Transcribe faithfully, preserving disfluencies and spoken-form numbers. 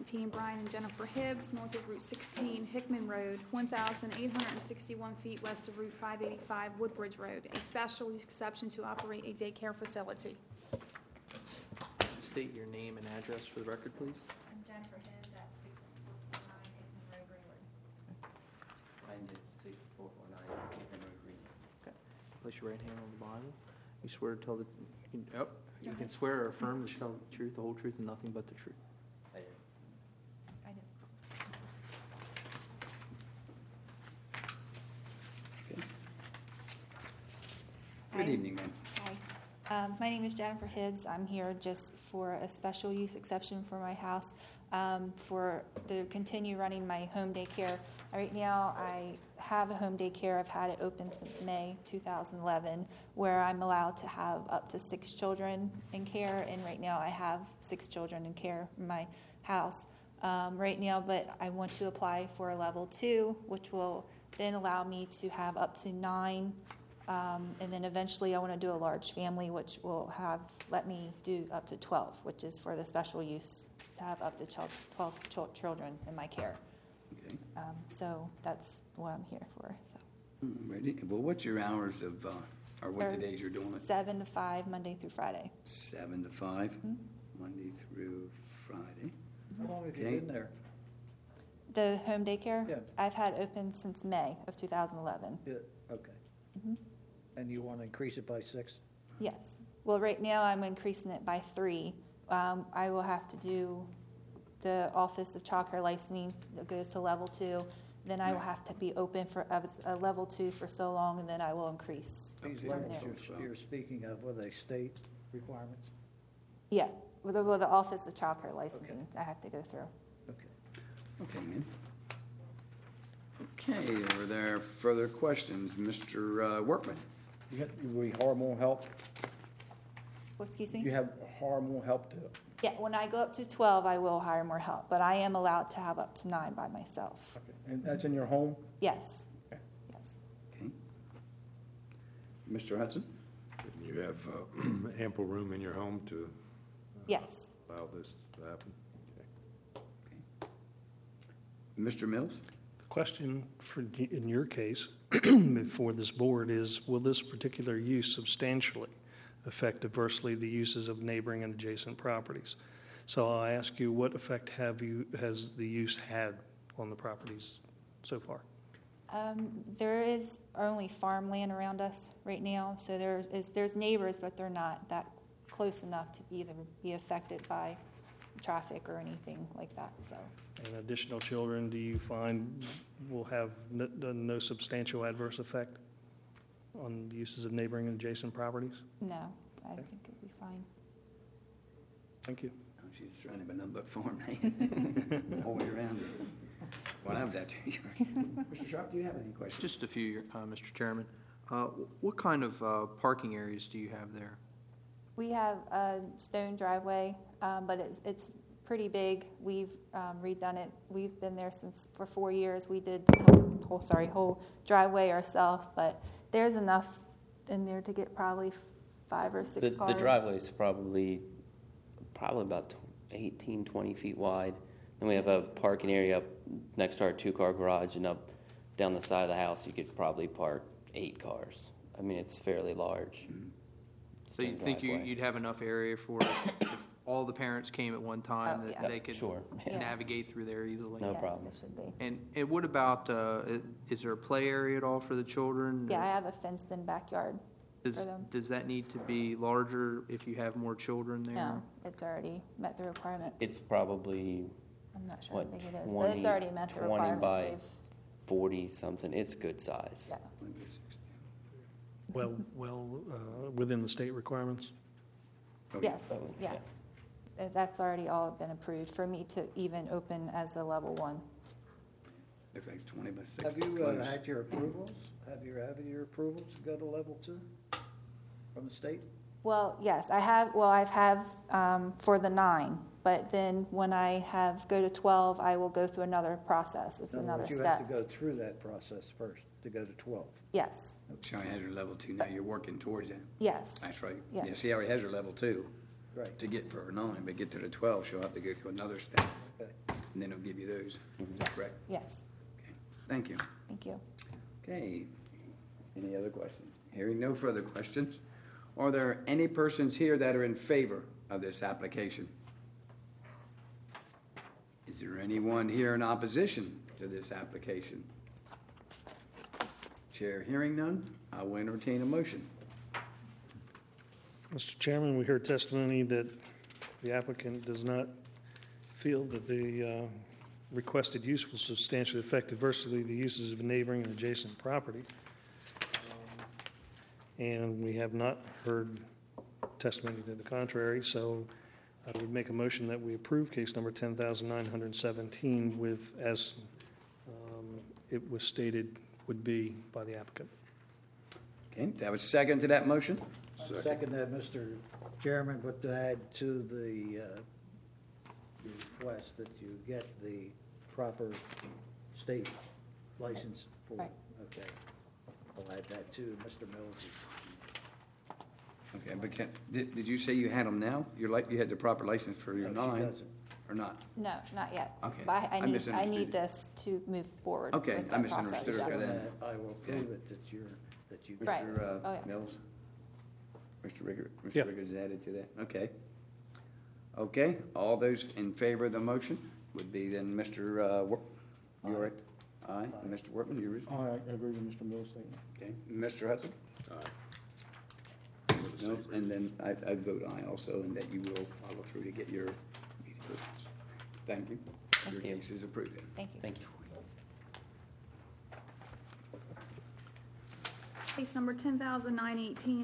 eighteen, Brian and Jennifer Hibbs, north of Route sixteen, Hickman Road, one thousand eight hundred sixty-one feet west of Route five eighty-five, Woodbridge Road, a special use exception to operate a daycare facility. State your name and address for the record, please. I'm Jennifer Hibbs at six four four nine Hickman Road, Greenwood. Mine is six four four nine Hickman Road, Greenwood. Okay. Place your right hand on the Bible. You swear to tell the, you can, oh, you can swear or affirm to tell the truth, the whole truth, and nothing but the truth. I do. I do. Okay. Hi. Good evening, ma'am. Hi. Um, my name is Jennifer Hibbs. I'm here just for a special use exception for my house um, for the continue running my home daycare. Right now, I have a home daycare. I've had it open since May two thousand eleven, where I'm allowed to have up to six children in care. And right now, I have six children in care in my house um, right now. But I want to apply for a level two, which will then allow me to have up to nine. Um, and then eventually I want to do a large family, which will have let me do up to twelve, which is for the special use to have up to twelve ch- children in my care. Okay. Um, so that's what I'm here for. So Ready? Well, what's your hours of, uh, or what the They're days you're doing it? Seven to five, Monday through Friday. Seven to five, Mm-hmm. Monday through Friday. How long have you Okay. been there? The home daycare, Yeah. I've had open since May of two thousand eleven. Yeah, okay. Mm-hmm. And you want to increase it by six? Yes. Well, right now I'm increasing it by three. Um, I will have to do the Office of Child Care Licensing that goes to level two. Then I will have to be open for a, a level two for so long, and then I will increase. These Okay. levels there. you're, you're speaking of, were they state requirements? Yeah, with the, with the Office of Child Care Licensing, I have to go through. Okay. Okay, ma'am. Okay, are there further questions? Mister uh, Workman? You have, you need hormonal help? Well, excuse me? You have hormonal help to, Yeah, when I go up to twelve, I will hire more help, but I am allowed to have up to nine by myself. okay. And that's in your home? Yes. Okay. Yes. Okay. Mister Hudson? You have uh, ample room in your home to Yes. allow this to happen? Okay. Mister Mills? Question for, in your case, before this board is, will this particular use substantially affect adversely the uses of neighboring and adjacent properties? So I'll ask you, what effect have you, has the use had on the properties so far? Um, there is only farmland around us right now, so there's is, there's neighbors, but they're not that close enough to either be affected by traffic or anything like that. So, And additional children, do you find will have no, no substantial adverse effect on the uses of neighboring and adjacent properties? no, I think it'd be fine. Thank you. Oh, she's trying to be nothing but farmland all the way around it. Well, I was out there. Mister Sharp, do you have any questions? Just a few, uh, Mister Chairman. Uh, what kind of uh, parking areas do you have there? We have a stone driveway, um, but it's, it's pretty big. We've um, redone it. We've been there since for four years. We did the whole, whole sorry whole driveway ourselves, but there's enough in there to get probably five or six The, cars. the driveway is probably, probably about eighteen, twenty feet wide. And we have a parking area up next to our two-car garage, and up down the side of the house, you could probably park eight cars. I mean, it's fairly large. So you Stone think you, driveway. you'd have enough area for if all the parents came at one time Oh, that yeah. they could Sure. Yeah. navigate through there easily? No yeah, problem. It should be. And, and what about, uh, i- is there a play area at all for the children? Yeah, I have a fenced-in backyard. Does, for them. does that need to be larger if you have more children there? No, it's already met the requirements. It's probably I'm not sure what, how big it is, but twenty it's already met the twenty requirements. by They've- forty-something. It's good size. Yeah. Well, well, uh, within the state requirements? Okay. Yes, Oh, yeah. Uh, That's already all been approved for me to even open as a level one. Looks like it's twenty by six. have you uh, close. had your approvals? Have you had your approvals to go to level two from the state? Well, yes, I have, well, I've have um, for the nine, but then when I have, go to twelve, I will go through another process. It's In other another words, you have to step. go through that process first to go to twelve. Yes, She already has her level two now. You're working towards that. yes, That's right. Yes. Yeah, she already has her level two Right. to get for her nine, but get to the twelve, she'll have to go through another step. Okay. and then it'll give you those. Yes, Correct? yes, Okay. Thank you. thank you. Okay, any other questions? Hearing no further questions, are there any persons here that are in favor of this application? Is there anyone here in opposition to this application? Chair hearing none, I will entertain a motion. Mister Chairman, we heard testimony that the applicant does not feel that the uh, requested use will substantially affect adversely the uses of a neighboring and adjacent property. Um, And we have not heard testimony to the contrary, so I would make a motion that we approve case number ten thousand nine hundred seventeen with, as um, it was stated, would be by the applicant. Okay, do I have a second to that motion? I Second that, Mister Chairman, but to add to the, uh, request that you get the proper state license for. Right. Okay. I'll add that too, Mister Mills. Okay, but can, did, did you say you had them now? You're like, you had the proper license for your No, she nine, doesn't. or not? No, not yet. Okay, But I I need, I misunderstood you. need this to move forward. Okay, with I that process, misunderstood yeah. her So then. that I will prove it that you're, that you. Right. Mister uh, Oh, yeah. Mills? Mister Riggers, Yeah. Mister Riggers added to that, okay. Okay, all those in favor of the motion would be then Mister Uh, Wor- you all right? Aye, and Mister Workman, yours? I agree with Mister Mills' statement. Okay, Mister Hudson? Mills, and then I, I vote aye also, and that you will follow through to get your meeting approved. Thank you. Thank Your you. case is approved then. Thank you. Thank you. Case number ten thousand nine eighteen,